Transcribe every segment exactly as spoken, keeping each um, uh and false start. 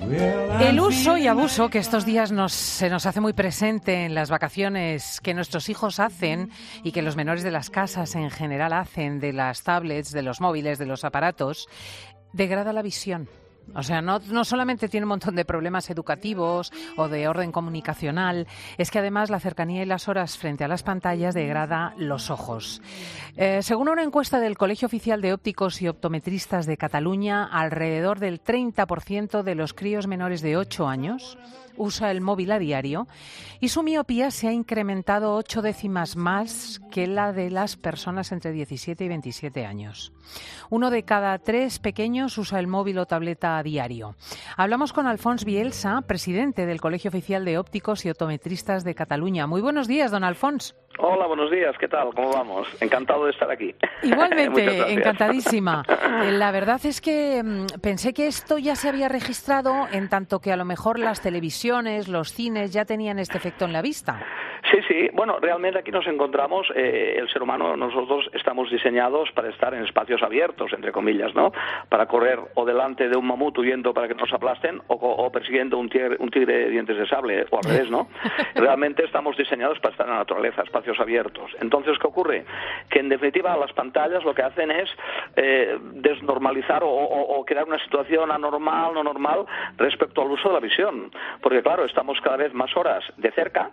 El uso y abuso que estos días nos, se nos hace muy presente en las vacaciones que nuestros hijos hacen y que los menores de las casas en general hacen de las tablets, de los móviles, de los aparatos, degrada la visión. O sea, no, no solamente tiene un montón de problemas educativos o de orden comunicacional, es que además la cercanía y las horas frente a las pantallas degrada los ojos. Eh, según una encuesta del Colegio Oficial de Ópticos y Optometristas de Cataluña, alrededor del treinta por ciento de los críos menores de ocho años usa el móvil a diario y su miopía se ha incrementado ocho décimas más que la de las personas entre diecisiete y veintisiete años. Uno de cada tres pequeños usa el móvil o tableta a diario. Hablamos con Alfons Bielsa, presidente del Colegio Oficial de Ópticos y Optometristas de Cataluña. Muy buenos días, don Alfons. Hola, buenos días, ¿qué tal? ¿Cómo vamos? Encantado de estar aquí. Igualmente, encantadísima. La verdad es que mmm, pensé que esto ya se había registrado en tanto que a lo mejor las televisiones, los cines ya tenían este efecto en la vista. Sí, sí. Bueno, realmente aquí nos encontramos, eh, el ser humano, nosotros estamos diseñados para estar en espacios abiertos, entre comillas, ¿no? Para correr o delante de un mamut huyendo para que nos aplasten o, o persiguiendo un tigre, un tigre de dientes de sable, o al revés, ¿no? Realmente estamos diseñados para estar en la naturaleza, espacios abiertos. Entonces, ¿qué ocurre? Que en definitiva las pantallas lo que hacen es eh, desnormalizar o, o, o crear una situación anormal, no normal, respecto al uso de la visión. Porque claro, estamos cada vez más horas de cerca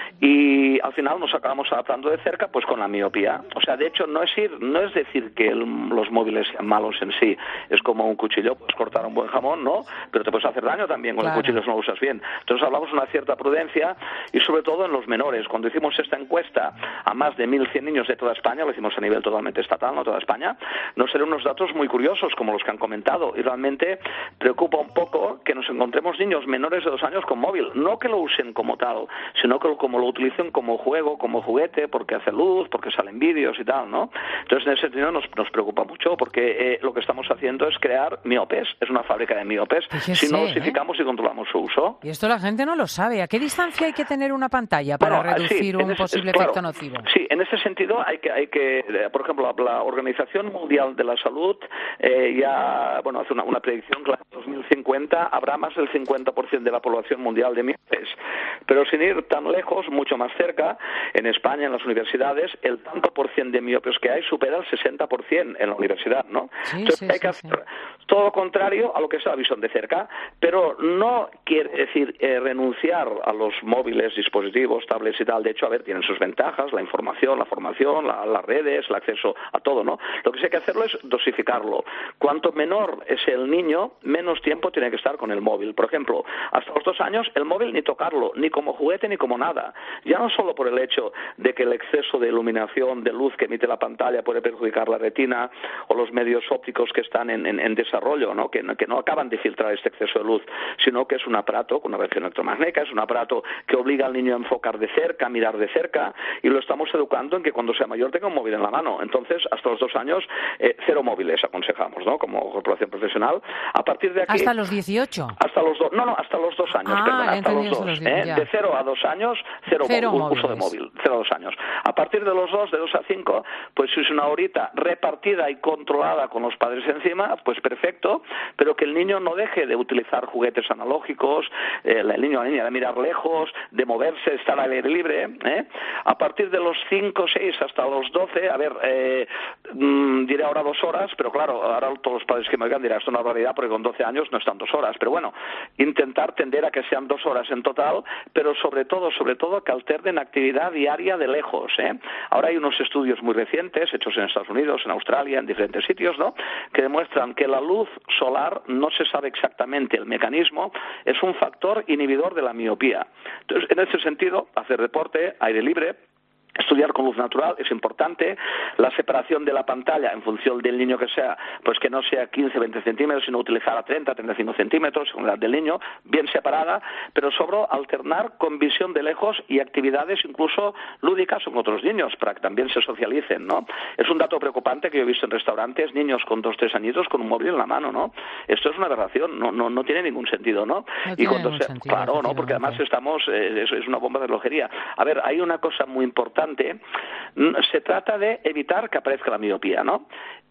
y al final nos acabamos adaptando de cerca pues con la miopía. O sea, de hecho, no es ir, no es decir que el, los móviles sean malos en sí. Es como un cuchillo, puedes cortar un buen jamón, ¿no? Pero te puedes hacer daño también con claro. El cuchillo si no lo usas bien. Entonces hablamos de una cierta prudencia y sobre todo en los menores. Cuando hicimos esta encuesta a más de mil cien niños de toda España, lo hicimos a nivel totalmente estatal, no toda España, nos salieron unos datos muy curiosos como los que han comentado y realmente preocupa un poco que nos encontremos niños menores de dos años con móvil. No que lo usen como tal, sino que como lo utilicen como juego, como juguete, porque hace luz, porque salen vídeos y tal, ¿no? Entonces, en ese sentido nos, nos preocupa mucho, porque eh, lo que estamos haciendo es crear miopes, es una fábrica de miopes, Fíjese, si no dosificamos ¿eh? y controlamos su uso. Y esto la gente no lo sabe. ¿A qué distancia hay que tener una pantalla para bueno, reducir sí, un ese, posible es, claro, efecto nocivo? Sí, en ese sentido hay que, hay que por ejemplo, la, la Organización Mundial de la Salud eh, ya, bueno, hace una, una predicción que en dos mil cincuenta habrá más del cincuenta por ciento de la población mundial de miopes. Pero sin ir tan lejos, mucho más cerca, en España, en las universidades, el tanto por cien de miopes que hay supera el sesenta por ciento en la universidad, ¿no? Sí, Entonces sí, hay que sí, hacer sí. todo lo contrario a lo que es la visión de cerca, pero no quiere decir eh, renunciar a los móviles, dispositivos, tablets y tal. De hecho, a ver, tienen sus ventajas, la información, la formación, la, las redes, el acceso a todo, ¿no? Lo que sí hay que hacerlo es dosificarlo. Cuanto menor es el niño, menos tiempo tiene que estar con el móvil. Por ejemplo, hasta los dos años, el móvil ni tocarlo, ni como juguete ni como nada. Ya no solo por el hecho de que el exceso de iluminación, de luz que emite la pantalla puede perjudicar la retina o los medios ópticos que están en, en, en desarrollo, ¿no? Que, que no acaban de filtrar este exceso de luz, sino que es un aparato con una radiación electromagnética, es un aparato que obliga al niño a enfocar de cerca, a mirar de cerca, y lo estamos educando en que cuando sea mayor tenga un móvil en la mano. Entonces, hasta los dos años, eh, cero móviles aconsejamos, ¿no? Como corporación profesional. A partir de aquí... ¿Hasta los dieciocho? Hasta los dos, no, no, hasta los dos años, ah, perdón, hasta los dos. Los ¿eh? De cero a dos años, cero, cero móvil, uso de móvil, cero a dos años. A partir de los dos, de dos a cinco, pues si es una horita repartida y controlada con los padres encima, pues perfecto, pero que el niño no deje de utilizar juguetes analógicos, eh, el niño o la niña de mirar lejos, de moverse, estar al aire libre, ¿eh? A partir de los cinco, seis hasta los doce, a ver, eh, mmm, diré ahora dos horas, pero claro, ahora todos los padres que me oigan dirán, esto es una barbaridad porque con doce años no están dos horas, pero bueno, intentar tender a que sean dos horas en total, pero sobre todo, sobre todo que alternen actividad diaria de lejos, ¿eh? Ahora hay unos estudios muy recientes, hechos en Estados Unidos, en Australia, en diferentes sitios, ¿no?, que demuestran que la luz solar, no se sabe exactamente el mecanismo, es un factor inhibidor de la miopía. Entonces, en ese sentido, hacer deporte, aire libre, estudiar con luz natural es importante, la separación de la pantalla en función del niño que sea, pues que no sea quince, veinte centímetros, sino utilizar a treinta, treinta y cinco centímetros, según la edad del niño, bien separada, pero sobre alternar con visión de lejos y actividades incluso lúdicas con otros niños, para que también se socialicen, ¿no? Es un dato preocupante que yo he visto en restaurantes, niños con dos, tres añitos con un móvil en la mano, ¿no? Esto es una aberración, no, no, no tiene ningún sentido, ¿no? No y cuando se, sentido, claro, ¿no? Porque además estamos, eh, es, es una bomba de relojería. A ver, hay una cosa muy importante. Se trata de evitar que aparezca la miopía, ¿no?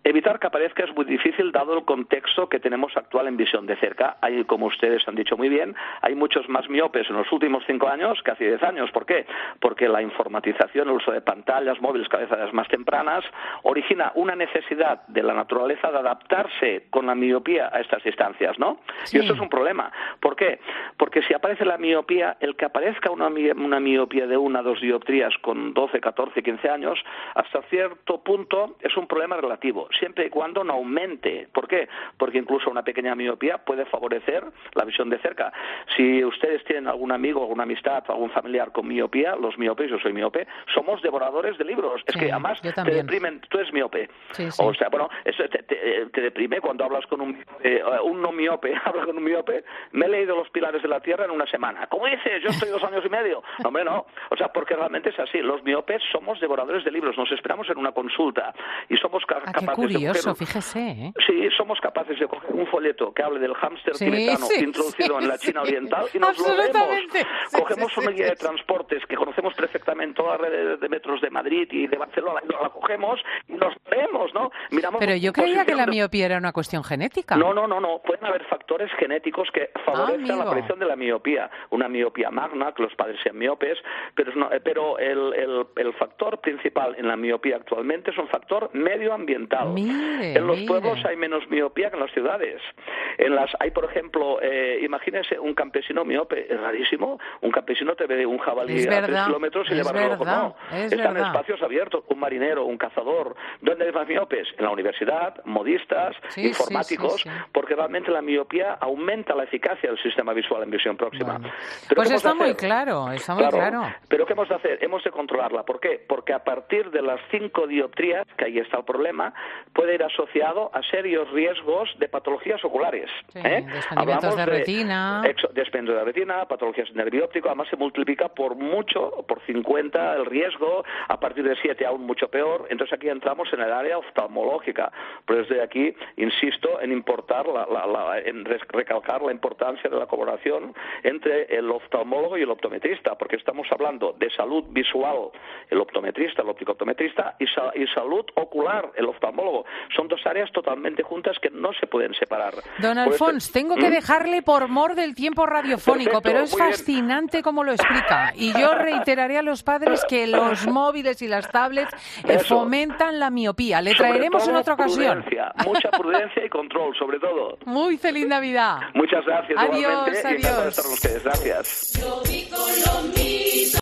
Evitar que aparezca es muy difícil dado el contexto que tenemos actual en visión de cerca. Hay, como ustedes han dicho muy bien, hay muchos más miopes en los últimos cinco años que hace diez años. ¿Por qué? Porque la informatización, el uso de pantallas móviles cada vez a edades más tempranas, origina una necesidad de la naturaleza de adaptarse con la miopía a estas distancias, ¿no? Sí. Y eso es un problema. ¿Por qué? Porque si aparece la miopía, el que aparezca una, una miopía de una o dos dioptrías con doce, catorce, quince años, hasta cierto punto es un problema relativo, siempre y cuando no aumente. ¿Por qué? Porque incluso una pequeña miopía puede favorecer la visión de cerca. Si ustedes tienen algún amigo, alguna amistad, algún familiar con miopía, los miopes, yo soy miope, somos devoradores de libros. Es sí, que además te deprimen. Tú eres miope. Sí, sí. O sea, bueno, eso te, te, te deprime cuando hablas con un, eh, un no miope, hablas con un miope. Me he leído Los Pilares de la Tierra en una semana. ¿Cómo dices? Yo estoy dos años y medio. No, hombre, no. O sea, porque realmente es así. Los miopes somos devoradores de libros. Nos esperamos en una consulta y somos ca ah, capaces qué curioso, de coger... fíjese, ¿eh? Sí, somos capaces de coger un folleto que hable del hámster sí, tibetano sí, introducido sí, en la China sí. oriental y nos lo vemos. Sí, Cogemos sí, una sí, guía sí. de transportes que conocemos perfectamente toda la red de metros de Madrid y de Barcelona, y nos la cogemos y nos vemos, ¿no? Miramos. Pero yo creía que la miopía era una cuestión genética. No, no, no, no. Pueden haber factores genéticos que favorecen ah, la aparición de la miopía. Una miopía magna, que los padres sean miopes, pero, no, pero el, el, el factor principal en la miopía actualmente es un factor medioambiental. Mire, en los mire. pueblos hay menos miopía que en las ciudades. En las hay, por ejemplo, eh, imagínese un campesino miope, es rarísimo. Un campesino te ve un jabalí es a verdad, tres kilómetros y le va a verdad, no. Es Están verdad. en espacios abiertos. Un marinero, un cazador. ¿Dónde hay más miopes? En la universidad, modistas, sí, informáticos, sí, sí, sí. porque realmente la miopía aumenta la eficacia del sistema visual en visión próxima. Bueno. Pero pues ¿qué está hemos de muy hacer? claro, está muy claro, claro. Pero ¿qué hemos de hacer? Hemos de controlarla. ¿Por qué? Porque a partir de las cinco dioptrías, que ahí está el problema, puede ir asociado a serios riesgos de patologías oculares. Sí, ¿eh? desprendimientos de, de retina. Desprendimientos de retina, patologías del nervio óptico, además se multiplica por mucho, por cincuenta el riesgo, a partir de siete aún mucho peor. Entonces aquí entramos en el área oftalmológica. Pero desde aquí insisto en importar, la, la, la, en recalcar la importancia de la colaboración entre el oftalmólogo y el optometrista, porque estamos hablando de salud visual, el optometrista, el óptico-optometrista, y, sa y salud ocular, el oftalmólogo. Son dos áreas totalmente juntas que no se pueden separar. Don Alfons, este... tengo que ¿Mm? dejarle por mor del tiempo radiofónico, Perfecto, pero es fascinante bien. Cómo lo explica. Y yo reiteraré a los padres que los móviles y las tablets eh, fomentan la miopía. Le sobre traeremos en otra prudencia, ocasión. Mucha prudencia y control, sobre todo. Muy feliz Navidad. Muchas gracias. Adiós, igualmente, adiós. Y encantado de estar con ustedes. Gracias.